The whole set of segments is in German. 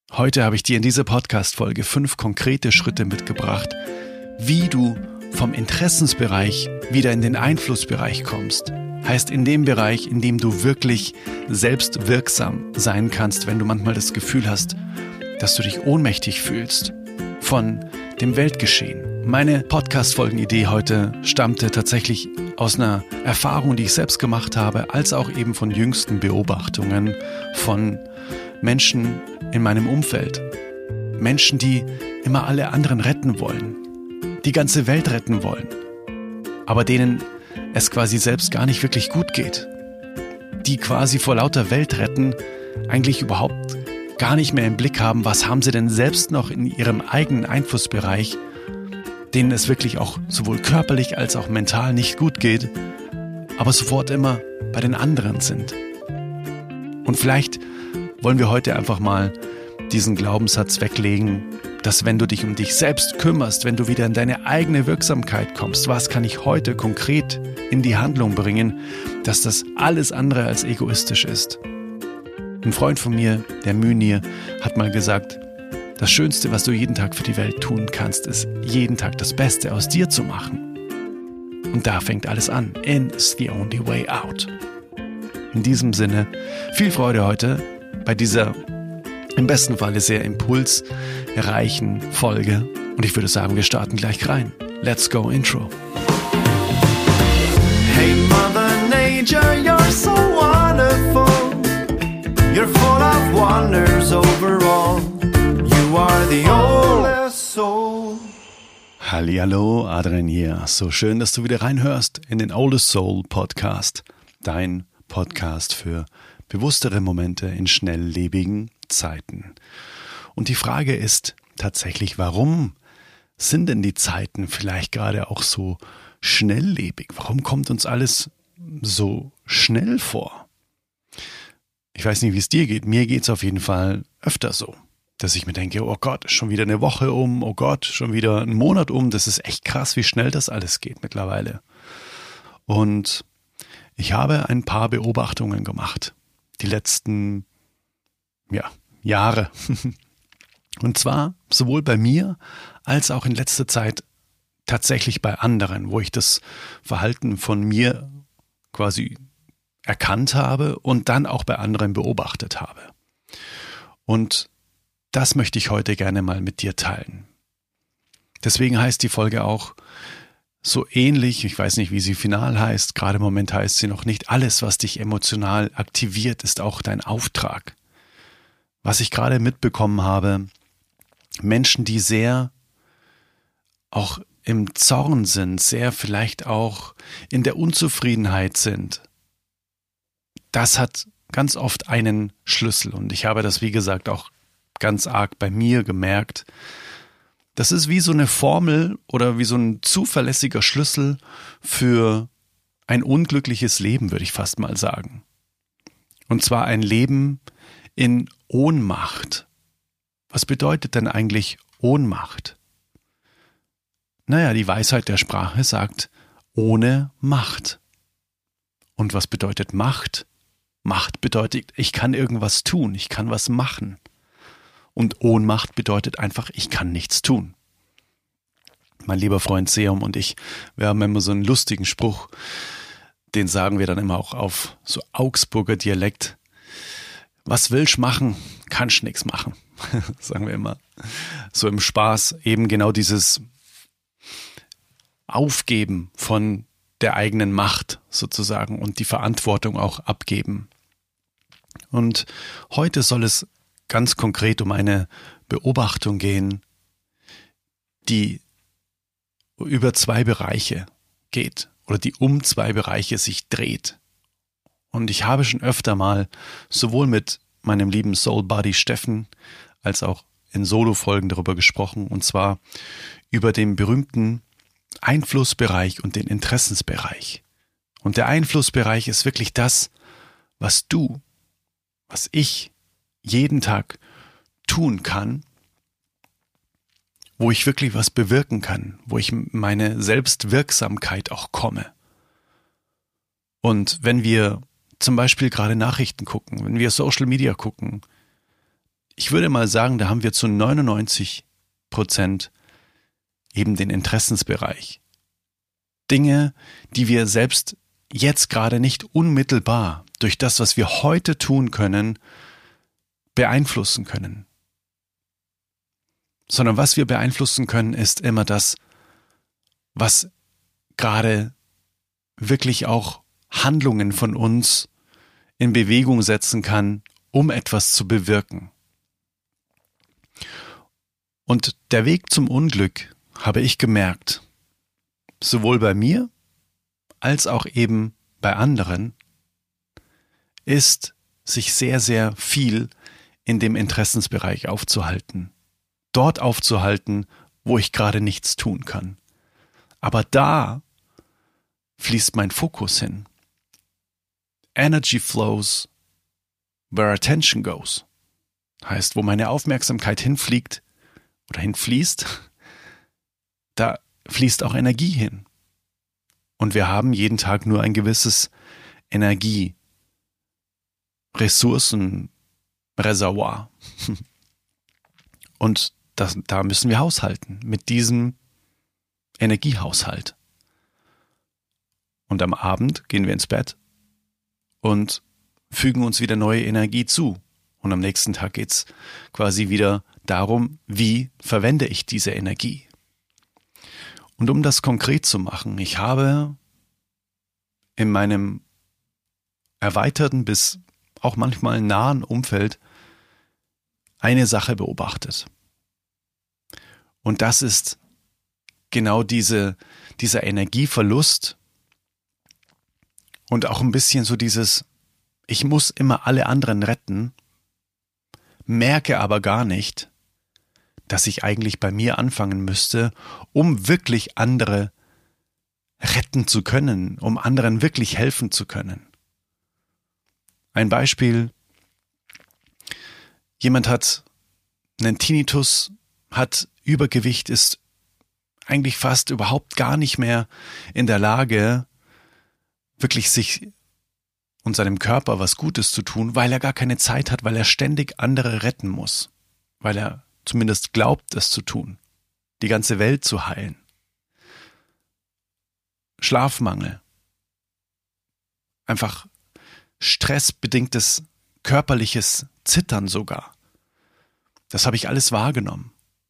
Heute habe ich dir in dieser Podcast-Folge 5 konkrete Schritte mitgebracht, wie du vom Interessensbereich wieder in den Einflussbereich kommst. Heißt in dem Bereich, in dem du wirklich selbstwirksam sein kannst, wenn du manchmal das Gefühl hast, dass du dich ohnmächtig fühlst von dem Weltgeschehen. Meine Podcast-Folgen-Idee heute stammte tatsächlich aus einer Erfahrung, die ich selbst gemacht habe, als auch eben von jüngsten Beobachtungen von Menschen in meinem Umfeld. Menschen, die immer alle anderen retten wollen, die ganze Welt retten wollen, aber denen es quasi selbst gar nicht wirklich gut geht. Die quasi vor lauter Welt retten eigentlich überhaupt gar nicht mehr im Blick haben, was haben sie denn selbst noch in ihrem eigenen Einflussbereich, denen es wirklich auch sowohl körperlich als auch mental nicht gut geht, aber sofort immer bei den anderen sind. Und vielleicht wollen wir heute einfach mal diesen Glaubenssatz weglegen, dass wenn du dich um dich selbst kümmerst, wenn du wieder in deine eigene Wirksamkeit kommst, was kann ich heute konkret in die Handlung bringen, dass das alles andere als egoistisch ist. Ein Freund von mir, der Münir, hat mal gesagt, das Schönste, was du jeden Tag für die Welt tun kannst, ist, jeden Tag das Beste aus dir zu machen. Und da fängt alles an. In is the only way out. In diesem Sinne, viel Freude heute bei dieser im besten Falle sehr impulsreichen Folge. Und ich würde sagen, wir starten gleich rein. Let's go Intro. Hey Mother Nature, you're so wonderful. You're full of wonders overall. You are the oldest soul. Hallihallo, Adrian hier. So schön, dass du wieder reinhörst in den Oldest Soul Podcast. Dein Podcast für bewusstere Momente in schnelllebigen Zeiten. Und die Frage ist tatsächlich, warum sind denn die Zeiten vielleicht gerade auch so schnelllebig? Warum kommt uns alles so schnell vor? Ich weiß nicht, wie es dir geht. Mir geht es auf jeden Fall öfter so, dass ich mir denke, oh Gott, schon wieder eine Woche um, oh Gott, schon wieder ein Monat um. Das ist echt krass, wie schnell das alles geht mittlerweile. Und ich habe ein paar Beobachtungen gemacht, die letzten Jahre. Und zwar sowohl bei mir als auch in letzter Zeit tatsächlich bei anderen, wo ich das Verhalten von mir quasi erkannt habe und dann auch bei anderen beobachtet habe. Und das möchte ich heute gerne mal mit dir teilen. Deswegen heißt die Folge auch so ähnlich, ich weiß nicht, wie sie final heißt, gerade im Moment heißt sie noch nicht, alles, was dich emotional aktiviert, ist auch dein Auftrag. Was ich gerade mitbekommen habe, Menschen, die sehr auch im Zorn sind, sehr vielleicht auch in der Unzufriedenheit sind, das hat ganz oft einen Schlüssel. Und ich habe das, wie gesagt, auch ganz arg bei mir gemerkt. Das ist wie so eine Formel oder wie so ein zuverlässiger Schlüssel für ein unglückliches Leben, würde ich fast mal sagen. Und zwar ein Leben in Ohnmacht. Was bedeutet denn eigentlich Ohnmacht? Naja, die Weisheit der Sprache sagt, ohne Macht. Und was bedeutet Macht? Macht bedeutet, ich kann irgendwas tun, ich kann was machen. Und Ohnmacht bedeutet einfach, ich kann nichts tun. Mein lieber Freund Seum und ich, wir haben immer so einen lustigen Spruch, den sagen wir dann immer auch auf so Augsburger Dialekt. Was willst machen, kannst nix machen, sagen wir immer. So im Spaß eben genau dieses Aufgeben von der eigenen Macht sozusagen und die Verantwortung auch abgeben. Und heute soll es ganz konkret um eine Beobachtung gehen, die über 2 Bereiche geht oder die um 2 Bereiche sich dreht. Und ich habe schon öfter mal sowohl mit meinem lieben Soul Buddy Steffen als auch in Solo-Folgen darüber gesprochen, und zwar über den berühmten Einflussbereich und den Interessensbereich. Und der Einflussbereich ist wirklich das, was ich jeden Tag tun kann, wo ich wirklich was bewirken kann, wo ich meine Selbstwirksamkeit auch komme. Und wenn wir zum Beispiel gerade Nachrichten gucken, wenn wir Social Media gucken, ich würde mal sagen, da haben wir zu 99% eben den Interessensbereich. Dinge, die wir selbst jetzt gerade nicht unmittelbar durch das, was wir heute tun können, beeinflussen können. Sondern was wir beeinflussen können, ist immer das, was gerade wirklich auch Handlungen von uns in Bewegung setzen kann, um etwas zu bewirken. Und der Weg zum Unglück, habe ich gemerkt, sowohl bei mir als auch eben bei anderen, ist, sich sehr, sehr viel in dem Interessensbereich aufzuhalten. Dort aufzuhalten, wo ich gerade nichts tun kann. Aber da fließt mein Fokus hin. Energy flows where attention goes. Heißt, wo meine Aufmerksamkeit hinfliegt oder hinfließt, da fließt auch Energie hin. Und wir haben jeden Tag nur ein gewisses Energieressourcenreservoir. Und da müssen wir haushalten mit diesem Energiehaushalt. Und am Abend gehen wir ins Bett und fügen uns wieder neue Energie zu. Und am nächsten Tag geht's quasi wieder darum, wie verwende ich diese Energie. Und um das konkret zu machen, ich habe in meinem erweiterten bis auch manchmal nahen Umfeld eine Sache beobachtet. Und das ist genau dieser Energieverlust und auch ein bisschen so dieses, ich muss immer alle anderen retten, merke aber gar nicht, dass ich eigentlich bei mir anfangen müsste, um wirklich andere retten zu können, um anderen wirklich helfen zu können. Ein Beispiel: Jemand hat einen Tinnitus, hat Übergewicht, ist eigentlich fast überhaupt gar nicht mehr in der Lage, wirklich sich und seinem Körper was Gutes zu tun, weil er gar keine Zeit hat, weil er ständig andere retten muss, weil er zumindest glaubt, es zu tun, die ganze Welt zu heilen. Schlafmangel, einfach stressbedingtes körperliches Zittern sogar. Das habe ich alles wahrgenommen.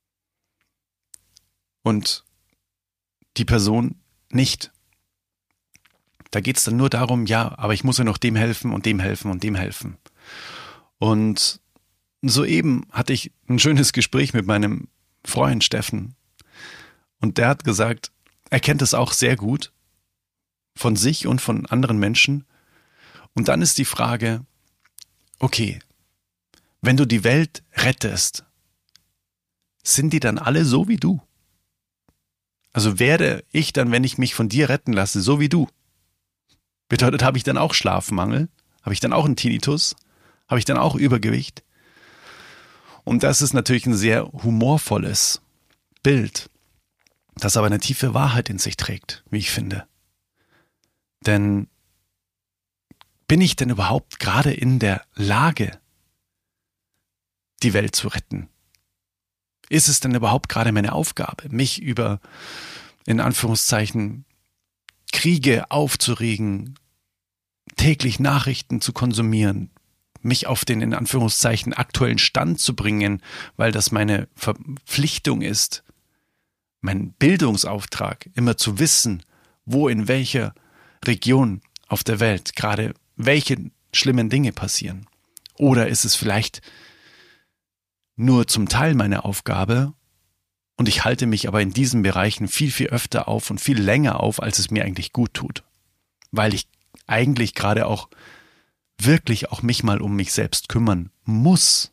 Und die Person nicht. Da geht es dann nur darum, ja, aber ich muss ja noch dem helfen und dem helfen und dem helfen. Und soeben hatte ich ein schönes Gespräch mit meinem Freund Steffen. Und der hat gesagt, er kennt es auch sehr gut von sich und von anderen Menschen. Und dann ist die Frage, okay, wenn du die Welt rettest, sind die dann alle so wie du? Also werde ich dann, wenn ich mich von dir retten lasse, so wie du? Bedeutet, habe ich dann auch Schlafmangel? Habe ich dann auch einen Tinnitus? Habe ich dann auch Übergewicht? Und das ist natürlich ein sehr humorvolles Bild, das aber eine tiefe Wahrheit in sich trägt, wie ich finde. Denn bin ich denn überhaupt gerade in der Lage, die Welt zu retten? Ist es denn überhaupt gerade meine Aufgabe, mich über, in Anführungszeichen, Kriege aufzuregen, täglich Nachrichten zu konsumieren, mich auf den, in Anführungszeichen, aktuellen Stand zu bringen, weil das meine Verpflichtung ist, mein Bildungsauftrag, immer zu wissen, wo in welcher Region auf der Welt gerade welche schlimmen Dinge passieren? Oder ist es vielleicht nur zum Teil meine Aufgabe und ich halte mich aber in diesen Bereichen viel, viel öfter auf und viel länger auf, als es mir eigentlich gut tut, weil ich eigentlich gerade auch wirklich auch mich mal um mich selbst kümmern muss.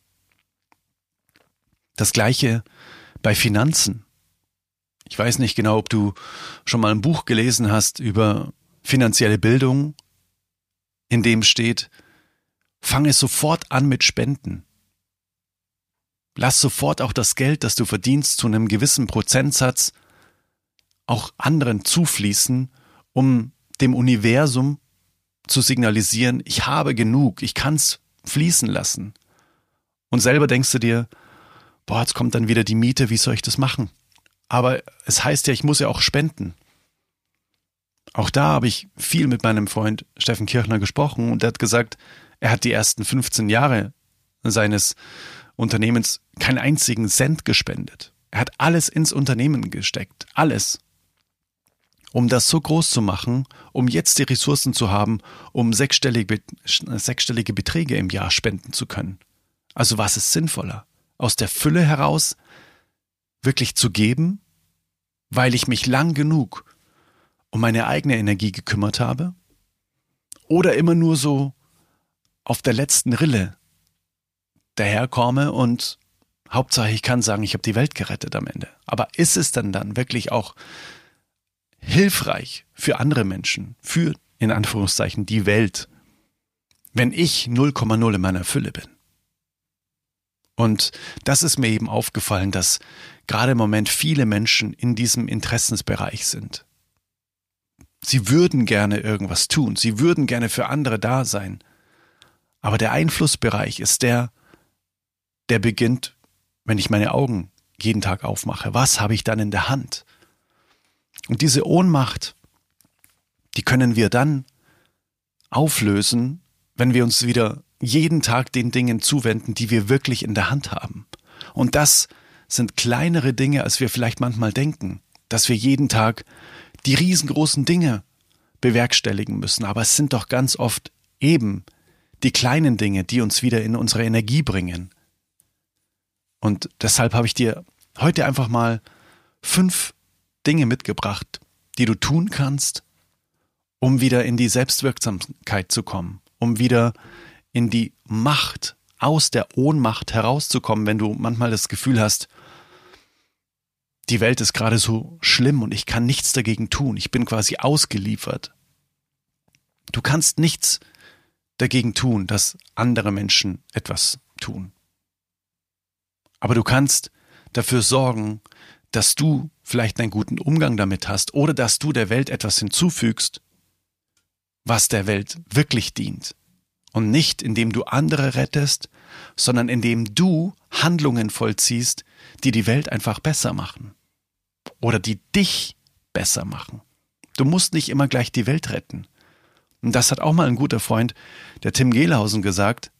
Das Gleiche bei Finanzen. Ich weiß nicht genau, ob du schon mal ein Buch gelesen hast über finanzielle Bildung, in dem steht, fange sofort an mit Spenden. Lass sofort auch das Geld, das du verdienst, zu einem gewissen Prozentsatz auch anderen zufließen, um dem Universum zu signalisieren, ich habe genug, ich kann es fließen lassen. Und selber denkst du dir, boah, jetzt kommt dann wieder die Miete, wie soll ich das machen? Aber es heißt ja, ich muss ja auch spenden. Auch da habe ich viel mit meinem Freund Steffen Kirchner gesprochen und er hat gesagt, er hat die ersten 15 Jahre seines Unternehmens keinen einzigen Cent gespendet. Er hat alles ins Unternehmen gesteckt, alles. Um das so groß zu machen, um jetzt die Ressourcen zu haben, um sechsstellige Beträge im Jahr spenden zu können. Also was ist sinnvoller? Aus der Fülle heraus wirklich zu geben, weil ich mich lang genug um meine eigene Energie gekümmert habe? Oder immer nur so auf der letzten Rille daherkomme und Hauptsache ich kann sagen, ich habe die Welt gerettet am Ende. Aber ist es dann wirklich auch hilfreich für andere Menschen, für, in Anführungszeichen, die Welt, wenn ich 0,0 in meiner Fülle bin? Und das ist mir eben aufgefallen, dass gerade im Moment viele Menschen in diesem Interessensbereich sind. Sie würden gerne irgendwas tun, sie würden gerne für andere da sein, aber der Einflussbereich ist der beginnt, wenn ich meine Augen jeden Tag aufmache. Was habe ich dann in der Hand? Und diese Ohnmacht, die können wir dann auflösen, wenn wir uns wieder jeden Tag den Dingen zuwenden, die wir wirklich in der Hand haben. Und das sind kleinere Dinge, als wir vielleicht manchmal denken, dass wir jeden Tag die riesengroßen Dinge bewerkstelligen müssen. Aber es sind doch ganz oft eben die kleinen Dinge, die uns wieder in unsere Energie bringen. Und deshalb habe ich dir heute einfach mal 5 Dinge mitgebracht, die du tun kannst, um wieder in die Selbstwirksamkeit zu kommen, um wieder in die Macht, aus der Ohnmacht herauszukommen, wenn du manchmal das Gefühl hast, die Welt ist gerade so schlimm und ich kann nichts dagegen tun, ich bin quasi ausgeliefert. Du kannst nichts dagegen tun, dass andere Menschen etwas tun. Aber du kannst dafür sorgen, dass du vielleicht einen guten Umgang damit hast oder dass du der Welt etwas hinzufügst, was der Welt wirklich dient. Und nicht, indem du andere rettest, sondern indem du Handlungen vollziehst, die die Welt einfach besser machen. Oder die dich besser machen. Du musst nicht immer gleich die Welt retten. Und das hat auch mal ein guter Freund, der Tim Gehlhausen, gesagt.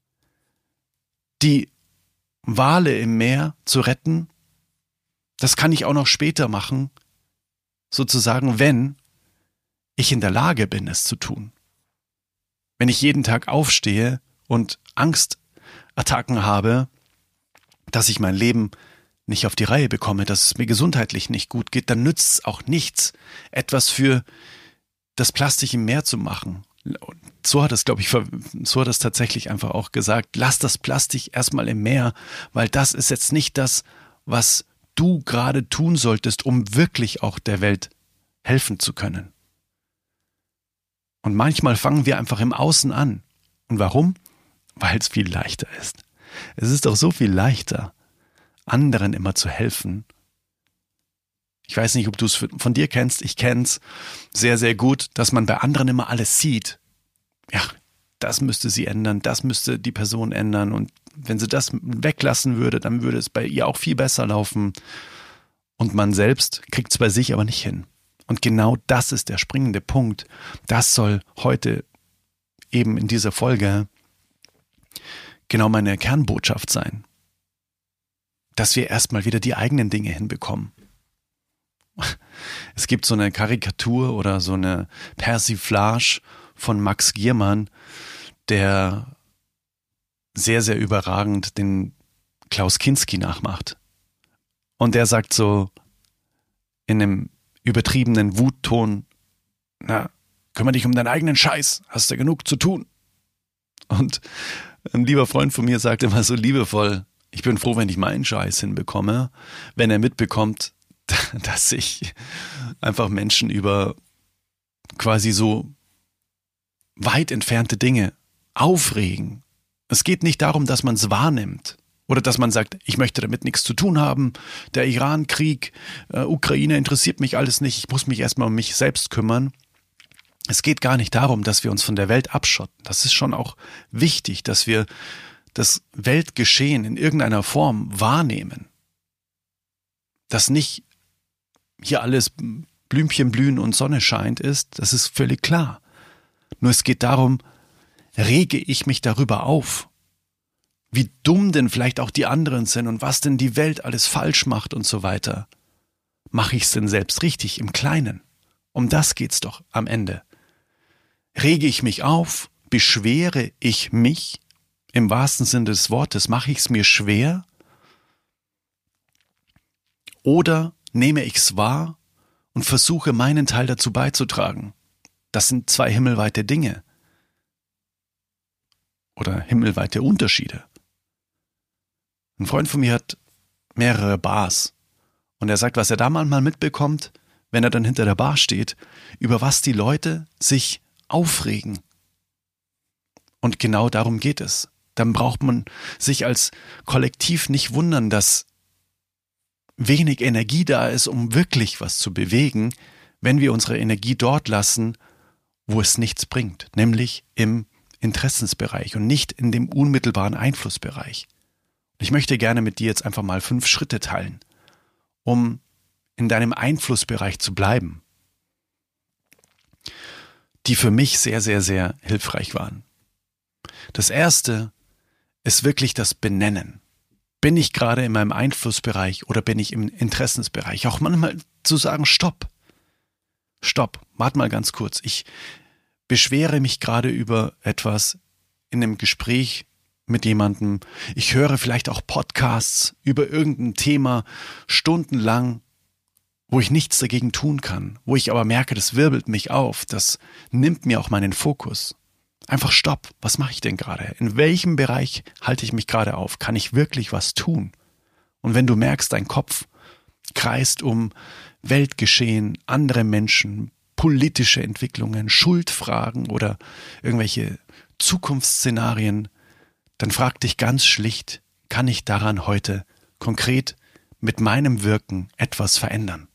Die Wale im Meer zu retten, das kann ich auch noch später machen, sozusagen, wenn ich in der Lage bin, es zu tun. Wenn ich jeden Tag aufstehe und Angstattacken habe, dass ich mein Leben nicht auf die Reihe bekomme, dass es mir gesundheitlich nicht gut geht, dann nützt es auch nichts, etwas für das Plastik im Meer zu machen. So hat es, glaube ich, so hat es tatsächlich einfach auch gesagt, lass das Plastik erstmal im Meer, weil das ist jetzt nicht das, was du gerade tun solltest, um wirklich auch der Welt helfen zu können. Und manchmal fangen wir einfach im Außen an. Und warum? Weil es viel leichter ist. Es ist doch so viel leichter, anderen immer zu helfen. Ich weiß nicht, ob du es von dir kennst. Ich kenne es sehr, sehr gut, dass man bei anderen immer alles sieht. Ja, das müsste sie ändern, das müsste die Person ändern. Und wenn sie das weglassen würde, dann würde es bei ihr auch viel besser laufen. Und man selbst kriegt es bei sich aber nicht hin. Und genau das ist der springende Punkt. Das soll heute eben in dieser Folge genau meine Kernbotschaft sein. Dass wir erstmal wieder die eigenen Dinge hinbekommen. Es gibt so eine Karikatur oder so eine Persiflage von Max Giermann, der sehr, sehr überragend den Klaus Kinski nachmacht. Und der sagt so in einem übertriebenen Wutton, na, kümmere dich um deinen eigenen Scheiß, hast du genug zu tun. Und ein lieber Freund von mir sagt immer so liebevoll, ich bin froh, wenn ich meinen Scheiß hinbekomme, wenn er mitbekommt, dass sich einfach Menschen über quasi so weit entfernte Dinge aufregen. Es geht nicht darum, dass man es wahrnimmt oder dass man sagt, ich möchte damit nichts zu tun haben, der Iran-Krieg, Ukraine interessiert mich alles nicht, ich muss mich erstmal um mich selbst kümmern. Es geht gar nicht darum, dass wir uns von der Welt abschotten. Das ist schon auch wichtig, dass wir das Weltgeschehen in irgendeiner Form wahrnehmen. Dass nicht hier alles Blümchen blühen und Sonne scheint ist, das ist völlig klar. Nur es geht darum, rege ich mich darüber auf, wie dumm denn vielleicht auch die anderen sind und was denn die Welt alles falsch macht und so weiter. Mache ich es denn selbst richtig im Kleinen? Um das geht's doch am Ende. Rege ich mich auf? Beschwere ich mich? Im wahrsten Sinne des Wortes, mache ich es mir schwer? Oder nehme ich es wahr und versuche meinen Teil dazu beizutragen? Das sind zwei himmelweite Dinge. Oder himmelweite Unterschiede. Ein Freund von mir hat mehrere Bars. Und er sagt, was er da manchmal mitbekommt, wenn er dann hinter der Bar steht, über was die Leute sich aufregen. Und genau darum geht es. Dann braucht man sich als Kollektiv nicht wundern, dass wenig Energie da ist, um wirklich was zu bewegen, wenn wir unsere Energie dort lassen, wo es nichts bringt, nämlich im Interessensbereich und nicht in dem unmittelbaren Einflussbereich. Ich möchte gerne mit dir jetzt einfach mal 5 Schritte teilen, um in deinem Einflussbereich zu bleiben, die für mich sehr, sehr, sehr hilfreich waren. Das erste ist wirklich das Benennen. Bin ich gerade in meinem Einflussbereich oder bin ich im Interessensbereich? Auch manchmal zu sagen, stopp, warte mal ganz kurz. Ich beschwere mich gerade über etwas in einem Gespräch mit jemandem. Ich höre vielleicht auch Podcasts über irgendein Thema stundenlang, wo ich nichts dagegen tun kann, wo ich aber merke, das wirbelt mich auf, das nimmt mir auch meinen Fokus. Einfach stopp, was mache ich denn gerade? In welchem Bereich halte ich mich gerade auf? Kann ich wirklich was tun? Und wenn du merkst, dein Kopf kreist um Weltgeschehen, andere Menschen, politische Entwicklungen, Schuldfragen oder irgendwelche Zukunftsszenarien, dann frag dich ganz schlicht, kann ich daran heute konkret mit meinem Wirken etwas verändern?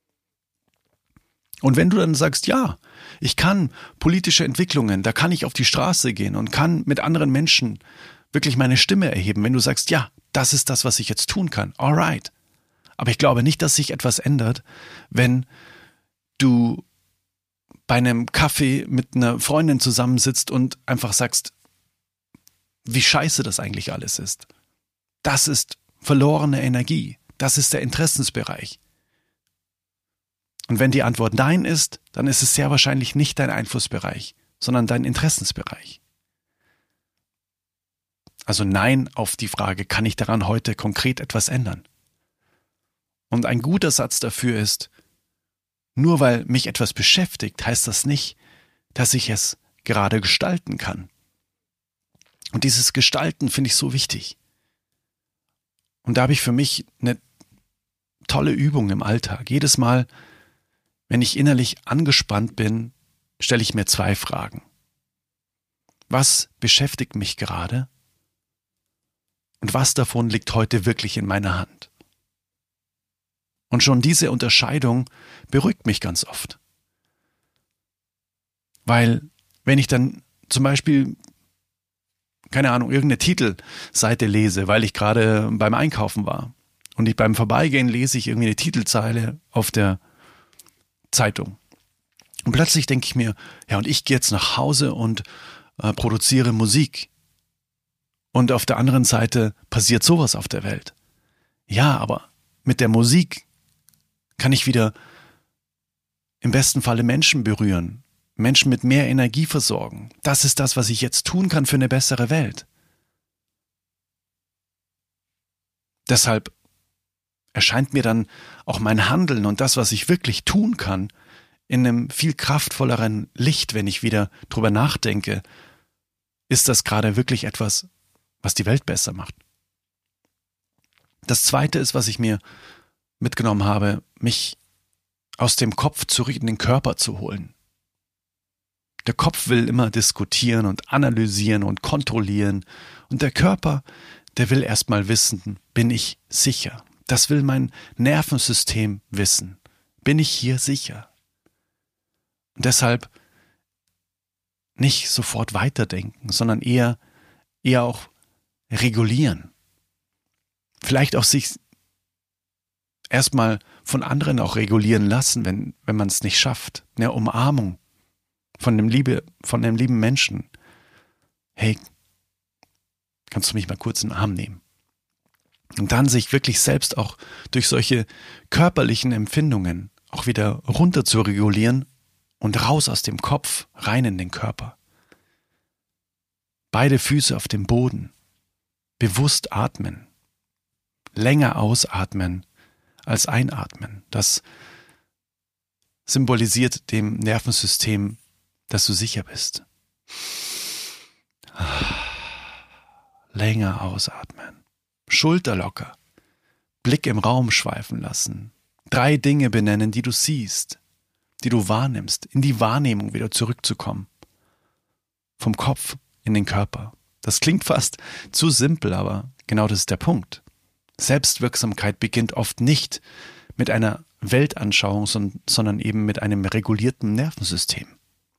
Und wenn du dann sagst, ja, ich kann politische Entwicklungen, da kann ich auf die Straße gehen und kann mit anderen Menschen wirklich meine Stimme erheben. Wenn du sagst, ja, das ist das, was ich jetzt tun kann, alright. Aber ich glaube nicht, dass sich etwas ändert, wenn du bei einem Kaffee mit einer Freundin zusammensitzt und einfach sagst, wie scheiße das eigentlich alles ist. Das ist verlorene Energie. Das ist der Interessensbereich. Und wenn die Antwort Nein ist, dann ist es sehr wahrscheinlich nicht dein Einflussbereich, sondern dein Interessensbereich. Also Nein auf die Frage, kann ich daran heute konkret etwas ändern? Und ein guter Satz dafür ist, nur weil mich etwas beschäftigt, heißt das nicht, dass ich es gerade gestalten kann. Und dieses Gestalten finde ich so wichtig. Und da habe ich für mich eine tolle Übung im Alltag. Jedes Mal, wenn ich innerlich angespannt bin, stelle ich mir 2 Fragen. Was beschäftigt mich gerade? Und was davon liegt heute wirklich in meiner Hand? Und schon diese Unterscheidung beruhigt mich ganz oft. Weil, wenn ich dann zum Beispiel, keine Ahnung, irgendeine Titelseite lese, weil ich gerade beim Einkaufen war und ich beim Vorbeigehen lese ich irgendwie eine Titelzeile auf der Zeitung. Und plötzlich denke ich mir, ja, und ich gehe jetzt nach Hause und produziere Musik. Und auf der anderen Seite passiert sowas auf der Welt. Ja, aber mit der Musik kann ich wieder im besten Falle Menschen berühren, Menschen mit mehr Energie versorgen. Das ist das, was ich jetzt tun kann für eine bessere Welt. Deshalb erscheint mir dann auch mein Handeln und das, was ich wirklich tun kann, in einem viel kraftvolleren Licht, wenn ich wieder drüber nachdenke, ist das gerade wirklich etwas, was die Welt besser macht. Das Zweite ist, was ich mir mitgenommen habe, mich aus dem Kopf zurück in den Körper zu holen. Der Kopf will immer diskutieren und analysieren und kontrollieren und der Körper, der will erstmal wissen, bin ich sicher? Das will mein Nervensystem wissen. Bin ich hier sicher? Und deshalb nicht sofort weiterdenken, sondern eher auch regulieren. Vielleicht auch sich erstmal von anderen auch regulieren lassen, wenn man es nicht schafft. Eine Umarmung von dem lieben Menschen. Hey, kannst du mich mal kurz in den Arm nehmen? Und dann sich wirklich selbst auch durch solche körperlichen Empfindungen auch wieder runter zu regulieren und raus aus dem Kopf, rein in den Körper. Beide Füße auf dem Boden, bewusst atmen, länger ausatmen als einatmen. Das symbolisiert dem Nervensystem, dass du sicher bist. Länger ausatmen. Schulter locker. Blick im Raum schweifen lassen. 3 Dinge benennen, die du siehst, die du wahrnimmst, in die Wahrnehmung wieder zurückzukommen. Vom Kopf in den Körper. Das klingt fast zu simpel, aber genau das ist der Punkt. Selbstwirksamkeit beginnt oft nicht mit einer Weltanschauung, sondern eben mit einem regulierten Nervensystem.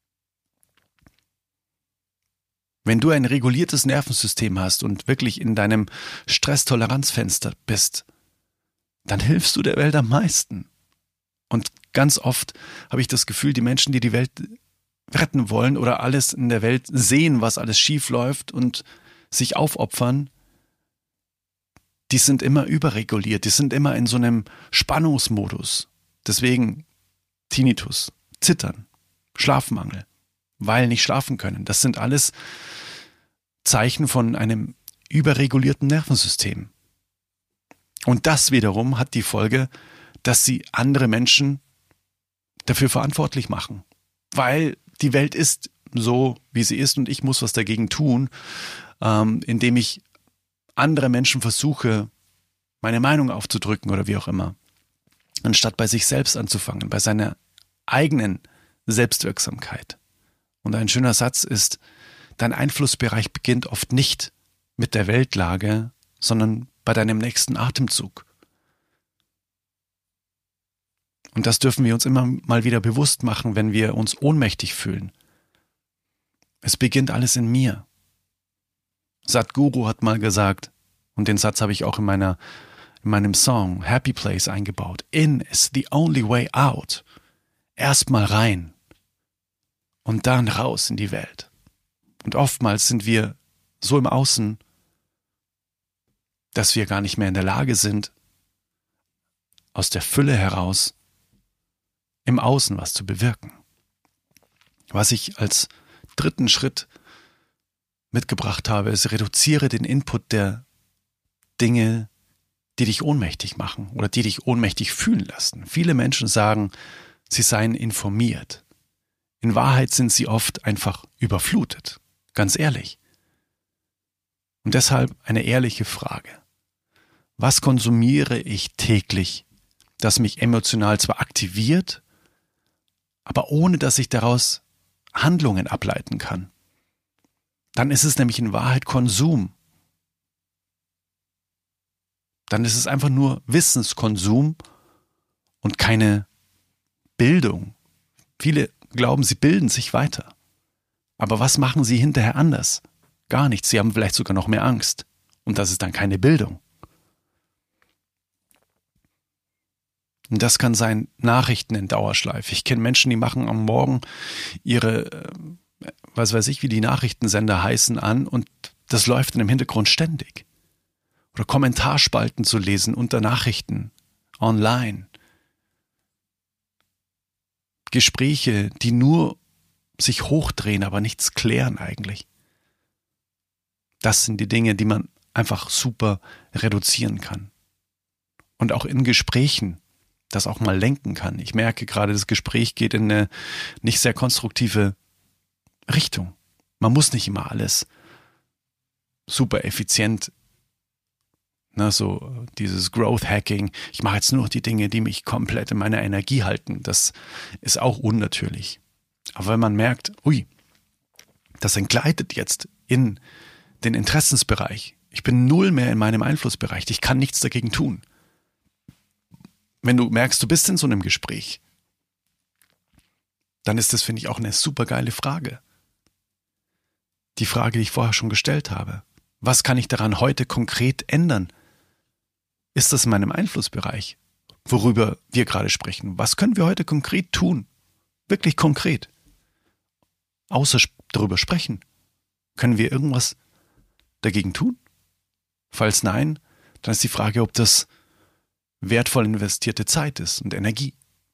Wenn du ein reguliertes Nervensystem hast und wirklich in deinem Stresstoleranzfenster bist, dann hilfst du der Welt am meisten. Und ganz oft habe ich das Gefühl, die Menschen, die die Welt retten wollen oder alles in der Welt sehen, was alles schief läuft und sich aufopfern, die sind immer überreguliert, die sind immer in so einem Spannungsmodus. Deswegen Tinnitus, Zittern, Schlafmangel, weil nicht schlafen können. Das sind alles Zeichen von einem überregulierten Nervensystem. Und das wiederum hat die Folge, dass sie andere Menschen dafür verantwortlich machen. Weil die Welt ist so, wie sie ist und ich muss was dagegen tun, indem ich andere Menschen versuche, meine Meinung aufzudrücken oder wie auch immer. Anstatt bei sich selbst anzufangen, bei seiner eigenen Selbstwirksamkeit. Und ein schöner Satz ist, dein Einflussbereich beginnt oft nicht mit der Weltlage, sondern bei deinem nächsten Atemzug. Und das dürfen wir uns immer mal wieder bewusst machen, wenn wir uns ohnmächtig fühlen. Es beginnt alles in mir. Sadhguru hat mal gesagt, und den Satz habe ich auch in meinem Song Happy Place eingebaut, in is the only way out. Erstmal rein und dann raus in die Welt. Und oftmals sind wir so im Außen, dass wir gar nicht mehr in der Lage sind, aus der Fülle heraus im Außen was zu bewirken. Was ich als 3. Schritt mitgebracht habe, ist, reduziere den Input der Dinge, die dich ohnmächtig machen oder die dich ohnmächtig fühlen lassen. Viele Menschen sagen, sie seien informiert. In Wahrheit sind sie oft einfach überflutet. Ganz ehrlich. Und deshalb eine ehrliche Frage. Was konsumiere ich täglich, das mich emotional zwar aktiviert, aber ohne dass ich daraus Handlungen ableiten kann? Dann ist es nämlich in Wahrheit Konsum. Dann ist es einfach nur Wissenskonsum und keine Bildung. Viele glauben, sie bilden sich weiter. Aber was machen sie hinterher anders? Gar nichts. Sie haben vielleicht sogar noch mehr Angst. Und das ist dann keine Bildung. Und das kann sein Nachrichten in Dauerschleife. Ich kenne Menschen, die machen am Morgen ihre, was weiß ich, wie die Nachrichtensender heißen, an und das läuft dann im Hintergrund ständig. Oder Kommentarspalten zu lesen unter Nachrichten, online. Gespräche, die nur sich hochdrehen, aber nichts klären eigentlich. Das sind die Dinge, die man einfach super reduzieren kann. Und auch in Gesprächen das auch mal lenken kann. Ich merke gerade, das Gespräch geht in eine nicht sehr konstruktive Richtung. Man muss nicht immer alles super effizient, so dieses Growth Hacking. Ich mache jetzt nur noch die Dinge, die mich komplett in meiner Energie halten. Das ist auch unnatürlich. Aber wenn man merkt, das entgleitet jetzt in den Interessensbereich. Ich bin null mehr in meinem Einflussbereich. Ich kann nichts dagegen tun. Wenn du merkst, du bist in so einem Gespräch, dann ist das, finde ich, auch eine super geile Frage. Die Frage, die ich vorher schon gestellt habe. Was kann ich daran heute konkret ändern? Ist das in meinem Einflussbereich, worüber wir gerade sprechen? Was können wir heute konkret tun? Wirklich konkret. Außer darüber sprechen. Können wir irgendwas dagegen tun? Falls nein, dann ist die Frage, ob das wertvoll investierte Zeit ist und Energie.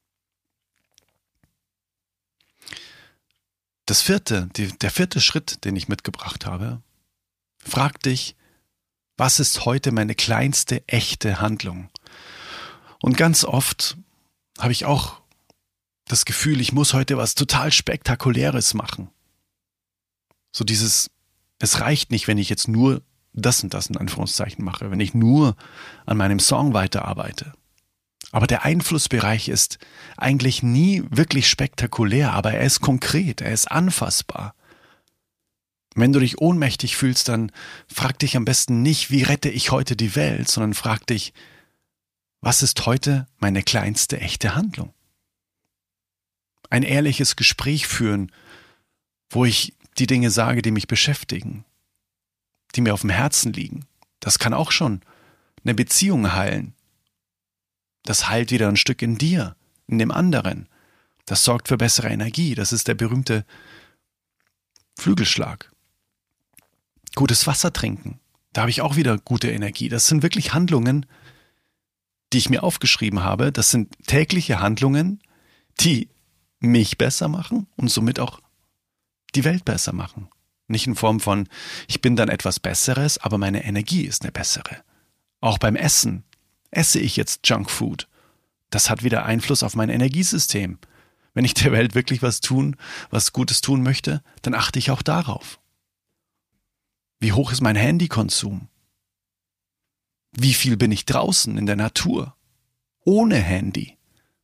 Der vierte Schritt, den ich mitgebracht habe, frag dich, was ist heute meine kleinste echte Handlung? Und ganz oft habe ich auch das Gefühl, ich muss heute was total Spektakuläres machen. So dieses, es reicht nicht, wenn ich jetzt nur das und das in Anführungszeichen mache, wenn ich nur an meinem Song weiterarbeite. Aber der Einflussbereich ist eigentlich nie wirklich spektakulär, aber er ist konkret, er ist anfassbar. Wenn du dich ohnmächtig fühlst, dann frag dich am besten nicht, wie rette ich heute die Welt, sondern frag dich, was ist heute meine kleinste echte Handlung? Ein ehrliches Gespräch führen, wo ich die Dinge sage, die mich beschäftigen, die mir auf dem Herzen liegen. Das kann auch schon eine Beziehung heilen. Das heilt wieder ein Stück in dir, in dem anderen. Das sorgt für bessere Energie. Das ist der berühmte Flügelschlag. Gutes Wasser trinken. Da habe ich auch wieder gute Energie. Das sind wirklich Handlungen, die ich mir aufgeschrieben habe. Das sind tägliche Handlungen, die mich besser machen und somit auch die Welt besser machen. Nicht in Form von, ich bin dann etwas Besseres, aber meine Energie ist eine bessere. Auch beim Essen. Esse ich jetzt Junkfood? Das hat wieder Einfluss auf mein Energiesystem. Wenn ich der Welt wirklich was Gutes tun möchte, dann achte ich auch darauf. Wie hoch ist mein Handykonsum? Wie viel bin ich draußen in der Natur? Ohne Handy?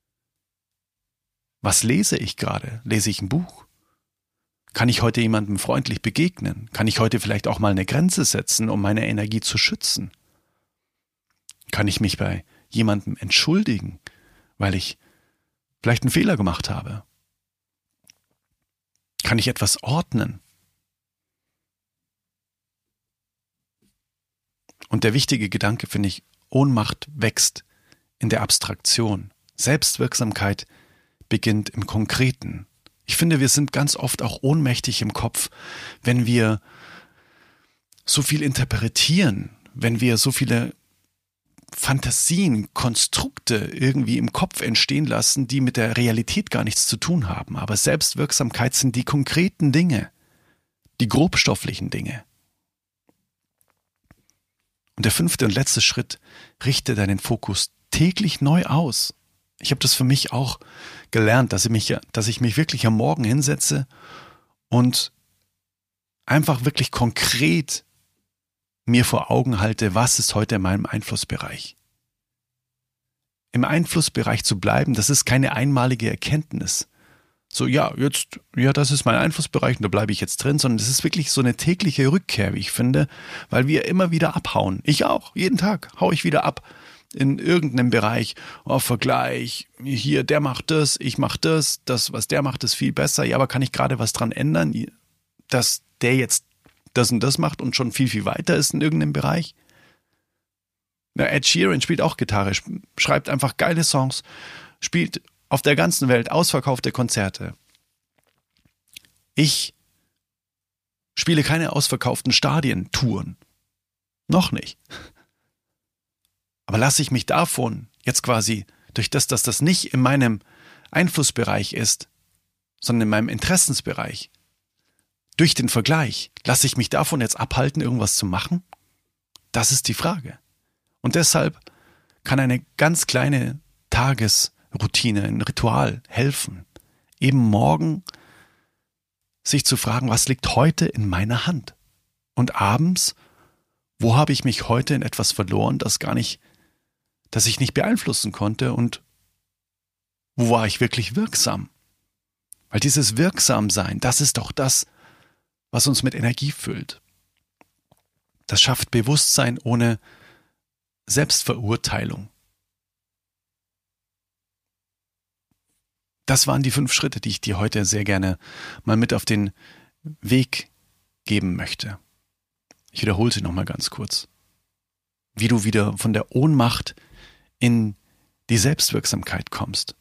Was lese ich gerade? Lese ich ein Buch? Kann ich heute jemandem freundlich begegnen? Kann ich heute vielleicht auch mal eine Grenze setzen, um meine Energie zu schützen? Kann ich mich bei jemandem entschuldigen, weil ich vielleicht einen Fehler gemacht habe? Kann ich etwas ordnen? Und der wichtige Gedanke, finde ich, Ohnmacht wächst in der Abstraktion. Selbstwirksamkeit beginnt im Konkreten. Ich finde, wir sind ganz oft auch ohnmächtig im Kopf, wenn wir so viel interpretieren, wenn wir so viele Fantasien, Konstrukte irgendwie im Kopf entstehen lassen, die mit der Realität gar nichts zu tun haben. Aber Selbstwirksamkeit sind die konkreten Dinge, die grobstofflichen Dinge. Und der 5. und letzte Schritt, richte deinen Fokus täglich neu aus. Ich habe das für mich auch gelernt, dass ich mich wirklich am Morgen hinsetze und einfach wirklich konkret mir vor Augen halte, was ist heute in meinem Einflussbereich. Im Einflussbereich zu bleiben, das ist keine einmalige Erkenntnis. So, das ist mein Einflussbereich und da bleibe ich jetzt drin, sondern das ist wirklich so eine tägliche Rückkehr, wie ich finde, weil wir immer wieder abhauen. Ich auch, jeden Tag haue ich wieder ab in irgendeinem Bereich. Vergleich, hier, der macht das, ich mache das, was der macht, ist viel besser. Ja, aber kann ich gerade was dran ändern, dass der jetzt das und das macht und schon viel, viel weiter ist in irgendeinem Bereich? Na, Ed Sheeran spielt auch Gitarre, schreibt einfach geile Songs, spielt auf der ganzen Welt ausverkaufte Konzerte. Ich spiele keine ausverkauften Stadientouren. Noch nicht. Aber lasse ich mich davon jetzt quasi, durch das, dass das nicht in meinem Einflussbereich ist, sondern in meinem Interessensbereich, durch den Vergleich, lasse ich mich davon jetzt abhalten, irgendwas zu machen? Das ist die Frage. Und deshalb kann eine ganz kleine Tagesroutine, ein Ritual helfen, eben morgen sich zu fragen, was liegt heute in meiner Hand? Und abends, wo habe ich mich heute in etwas verloren, das ich nicht beeinflussen konnte, und wo war ich wirklich wirksam? Weil dieses Wirksamsein, das ist doch das, was uns mit Energie füllt. Das schafft Bewusstsein ohne Selbstverurteilung. Das waren die 5 Schritte, die ich dir heute sehr gerne mal mit auf den Weg geben möchte. Ich wiederhole sie nochmal ganz kurz. Wie du wieder von der Ohnmacht in die Selbstwirksamkeit kommst.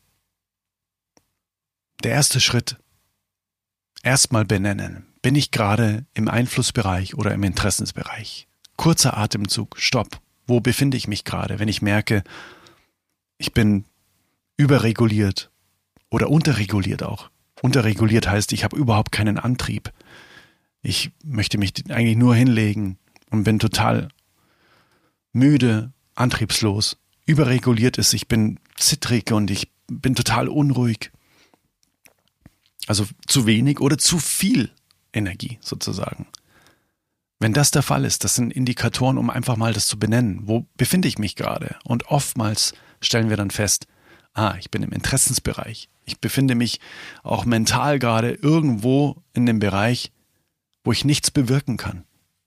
Der erste Schritt, erstmal benennen. Bin ich gerade im Einflussbereich oder im Interessensbereich? Kurzer Atemzug, Stopp. Wo befinde ich mich gerade, wenn ich merke, ich bin überreguliert oder unterreguliert auch. Unterreguliert heißt, ich habe überhaupt keinen Antrieb. Ich möchte mich eigentlich nur hinlegen und bin total müde, antriebslos. Überreguliert ist, ich bin zittrig und ich bin total unruhig. Also zu wenig oder zu viel Energie sozusagen. Wenn das der Fall ist, das sind Indikatoren, um einfach mal das zu benennen. Wo befinde ich mich gerade? Und oftmals stellen wir dann fest, ich bin im Interessensbereich. Ich befinde mich auch mental gerade irgendwo in dem Bereich, wo ich nichts bewirken kann.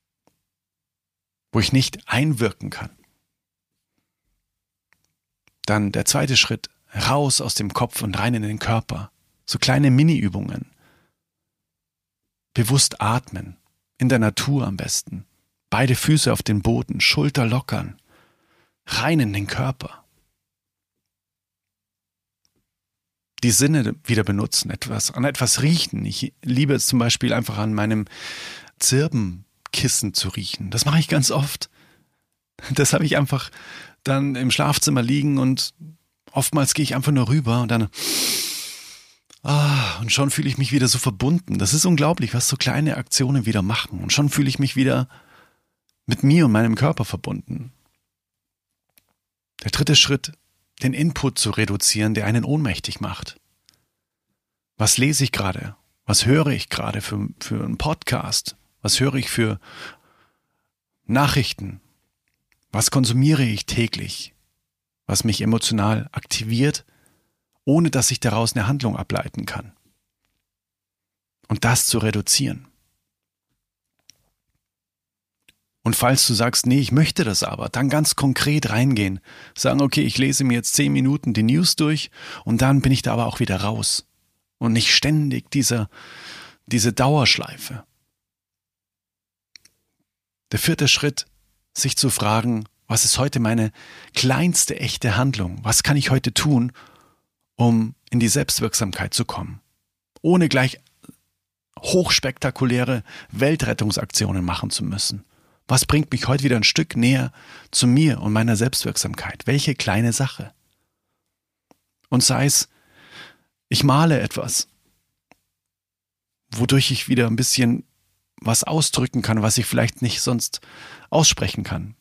Wo ich nicht einwirken kann. Dann der zweite Schritt, raus aus dem Kopf und rein in den Körper. So kleine Mini-Übungen. Bewusst atmen. In der Natur am besten. Beide Füße auf den Boden, Schulter lockern. Rein in den Körper. Die Sinne wieder benutzen, an etwas riechen. Ich liebe es zum Beispiel einfach an meinem Zirbenkissen zu riechen. Das mache ich ganz oft. Das habe ich einfach dann im Schlafzimmer liegen und oftmals gehe ich einfach nur rüber und dann und schon fühle ich mich wieder so verbunden. Das ist unglaublich, was so kleine Aktionen wieder machen. Und schon fühle ich mich wieder mit mir und meinem Körper verbunden. Der dritte Schritt, den Input zu reduzieren, der einen ohnmächtig macht. Was lese ich gerade? Was höre ich gerade für einen Podcast? Was höre ich für Nachrichten? Was konsumiere ich täglich? Was mich emotional aktiviert, ohne dass ich daraus eine Handlung ableiten kann. Und das zu reduzieren. Und falls du sagst, nee, ich möchte das aber, dann ganz konkret reingehen. Sagen, okay, ich lese mir jetzt 10 Minuten die News durch und dann bin ich da aber auch wieder raus. Und nicht ständig diese Dauerschleife. Der vierte Schritt, sich zu fragen, was ist heute meine kleinste echte Handlung? Was kann ich heute tun, um in die Selbstwirksamkeit zu kommen, ohne gleich hochspektakuläre Weltrettungsaktionen machen zu müssen. Was bringt mich heute wieder ein Stück näher zu mir und meiner Selbstwirksamkeit? Welche kleine Sache? Und sei es, ich male etwas, wodurch ich wieder ein bisschen was ausdrücken kann, was ich vielleicht nicht sonst aussprechen kann.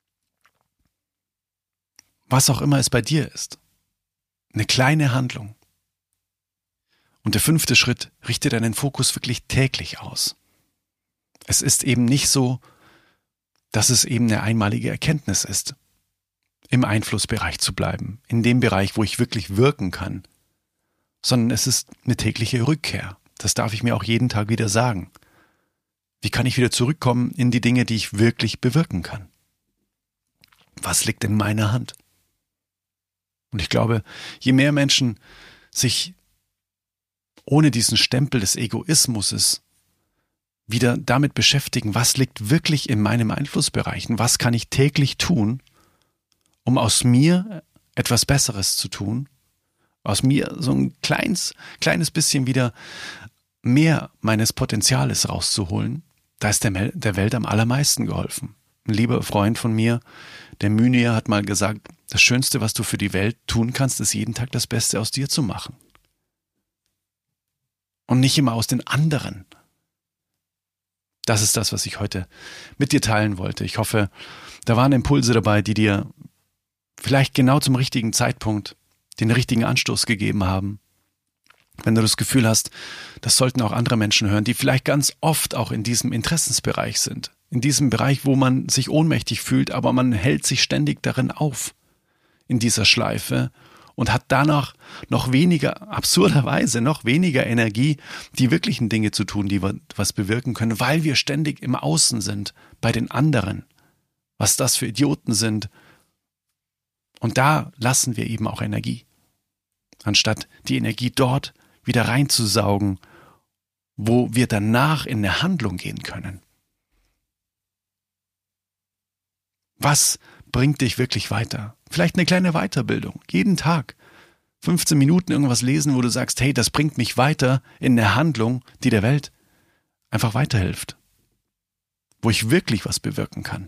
Was auch immer es bei dir ist. Eine kleine Handlung. Und der 5. Schritt, richte deinen Fokus wirklich täglich aus. Es ist eben nicht so, dass es eben eine einmalige Erkenntnis ist, im Einflussbereich zu bleiben, in dem Bereich, wo ich wirklich wirken kann, sondern es ist eine tägliche Rückkehr. Das darf ich mir auch jeden Tag wieder sagen. Wie kann ich wieder zurückkommen in die Dinge, die ich wirklich bewirken kann? Was liegt in meiner Hand? Und ich glaube, je mehr Menschen sich ohne diesen Stempel des Egoismus wieder damit beschäftigen, was liegt wirklich in meinem Einflussbereich und was kann ich täglich tun, um aus mir etwas Besseres zu tun, aus mir so ein kleines bisschen wieder mehr meines Potenziales rauszuholen, da ist der Welt am allermeisten geholfen. Ein lieber Freund von mir, der Mynir, hat mal gesagt, das Schönste, was du für die Welt tun kannst, ist jeden Tag das Beste aus dir zu machen. Und nicht immer aus den anderen. Das ist das, was ich heute mit dir teilen wollte. Ich hoffe, da waren Impulse dabei, die dir vielleicht genau zum richtigen Zeitpunkt den richtigen Anstoß gegeben haben. Wenn du das Gefühl hast, das sollten auch andere Menschen hören, die vielleicht ganz oft auch in diesem Interessensbereich sind. In diesem Bereich, wo man sich ohnmächtig fühlt, aber man hält sich ständig darin auf, in dieser Schleife, und hat danach noch weniger, absurderweise noch weniger Energie, die wirklichen Dinge zu tun, die was bewirken können, weil wir ständig im Außen sind, bei den anderen, was das für Idioten sind. Und da lassen wir eben auch Energie, anstatt die Energie dort wieder reinzusaugen, wo wir danach in eine Handlung gehen können. Was bringt dich wirklich weiter? Vielleicht eine kleine Weiterbildung, jeden Tag. 15 Minuten irgendwas lesen, wo du sagst, hey, das bringt mich weiter in eine Handlung, die der Welt einfach weiterhilft. Wo ich wirklich was bewirken kann.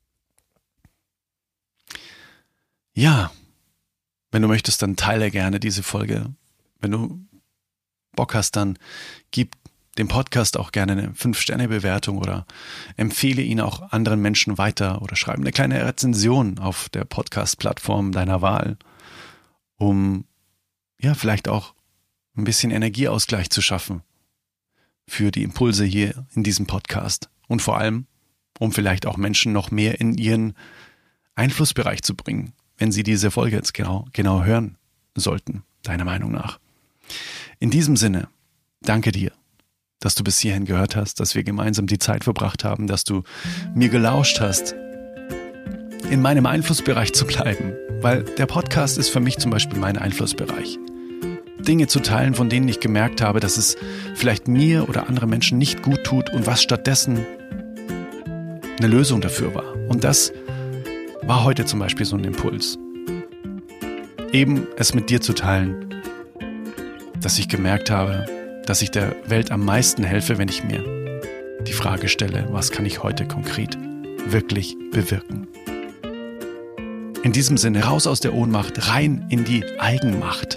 Ja, wenn du möchtest, dann teile gerne diese Folge. Wenn du Bock hast, dann gib dem Podcast auch gerne eine 5-Sterne-Bewertung oder empfehle ihn auch anderen Menschen weiter oder schreibe eine kleine Rezension auf der Podcast-Plattform deiner Wahl, um ja vielleicht auch ein bisschen Energieausgleich zu schaffen für die Impulse hier in diesem Podcast und vor allem, um vielleicht auch Menschen noch mehr in ihren Einflussbereich zu bringen, wenn sie diese Folge jetzt genau hören sollten, deiner Meinung nach. In diesem Sinne, danke dir, dass du bis hierhin gehört hast, dass wir gemeinsam die Zeit verbracht haben, dass du mir gelauscht hast, in meinem Einflussbereich zu bleiben, weil der Podcast ist für mich zum Beispiel mein Einflussbereich. Dinge zu teilen, von denen ich gemerkt habe, dass es vielleicht mir oder anderen Menschen nicht gut tut und was stattdessen eine Lösung dafür war. Und das war heute zum Beispiel so ein Impuls. Eben es mit dir zu teilen, dass ich gemerkt habe, dass ich der Welt am meisten helfe, wenn ich mir die Frage stelle, was kann ich heute konkret wirklich bewirken? In diesem Sinne, raus aus der Ohnmacht, rein in die Eigenmacht.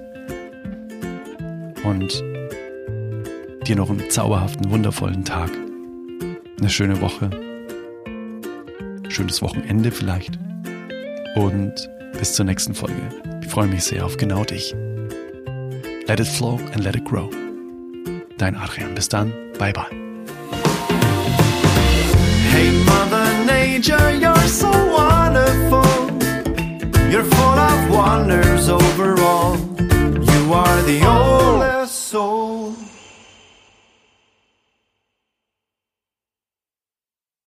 Und dir noch einen zauberhaften, wundervollen Tag. Eine schöne Woche. Schönes Wochenende vielleicht. Und bis zur nächsten Folge. Ich freue mich sehr auf genau dich. Let it flow and let it grow. Dein Adrian. Bis dann. Bye bye. Hey Mother Nature, you're so wonderful. You're full of wonders overall. You are the oldest soul.